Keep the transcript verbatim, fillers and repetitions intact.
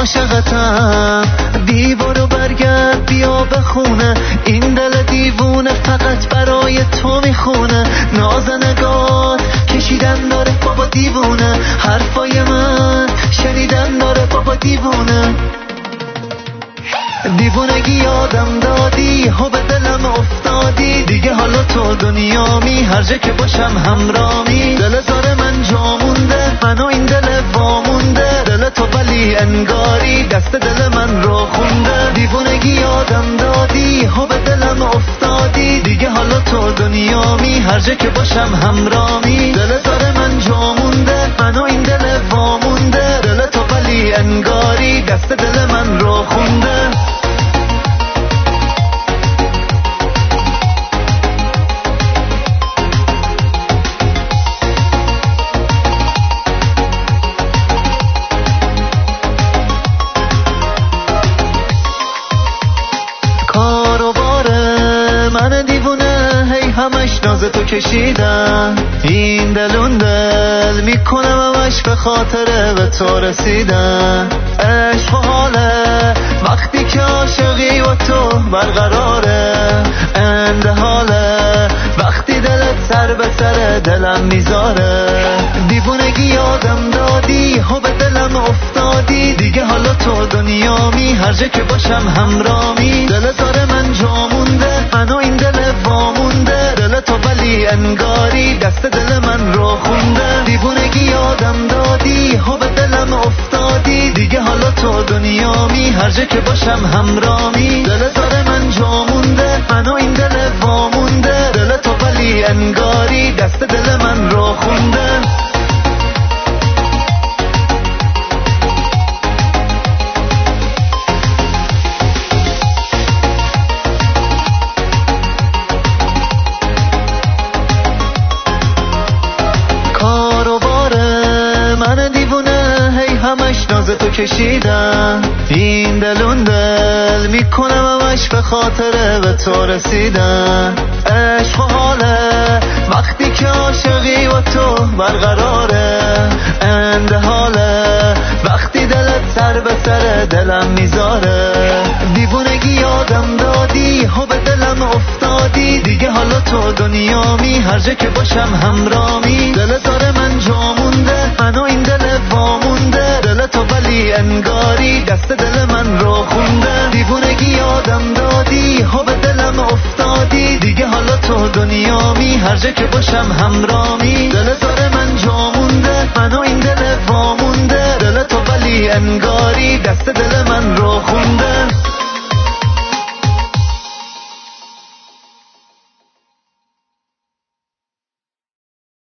عاشقتم. دیوانو برگرد بیا به خونه، این دل دیوونه فقط برای تو میخونه. نازنگات کشیدن داره بابا دیوونه، حرفای من شنیدن داره بابا دیوونه. دیوونگی یادم دادی، ها به دلم افتادی، دیگه حالا تو دنیامی، هر جا که باشم همرامی. دل زار من جا مونده، من و این دل وامونده، دل تو ولی انگاری دست دل من رو خونده. دیوونگی یادم دادی، ها به دلم افتادی، دیگه حالا تو دنیامی، هر جا که باشم همرامی. دل زار من جا مونده، من و این دل وامونده، دل تو ولی انگاری دست دل من رو خونده. من دیوونه هی همش ناز تو کشیدم، این دلون دل میکنم همش به خاطر به تو رسیدم. عشق و حاله وقتی که عاشقی و تو برقراره، اند حاله وقتی دلت سر به سر دلم میذاره. دیوونگی یادم دادی، ها به دلم افتادی، دیگه حالا تو دنیامی، هر جا که باشم همرامی. دل زار من جا مونده، من و این دل وامونده، دل تو ولی انگاری دست دل من رو خونده. دیوونگی یادم دادی، ها به دلم افتادی، دیگه حالا تو دنیامی، هر جا که باشم همرامی. دل زار من جا مونده، من و این دل وامونده، دل تو ولی انگاری دست دل من رو خونده. من دیوونه هی همش ناز تو کشیدم، این دلون دل میکنم همش به خاطر به تو رسیدم. عشق و حاله وقتی که عاشقی و تو برقراره، اند حاله وقتی دلت سر به سر دلم میذاره. دیوونگی یادم دادی، ها به دلم افتادی، دیگه حالا تو دنیامی، هر جا که باشم همرامی. دل زار من جا مونده، من و این دل وامونده، دل تو ولی انگاری دست دل من رو خونده. دیوونگی یادم دادی، ها به دلم افتادی، دیگه حالا تو دنیامی، هر جا که باشم همرامی. دل زار من جا مونده، من و این دل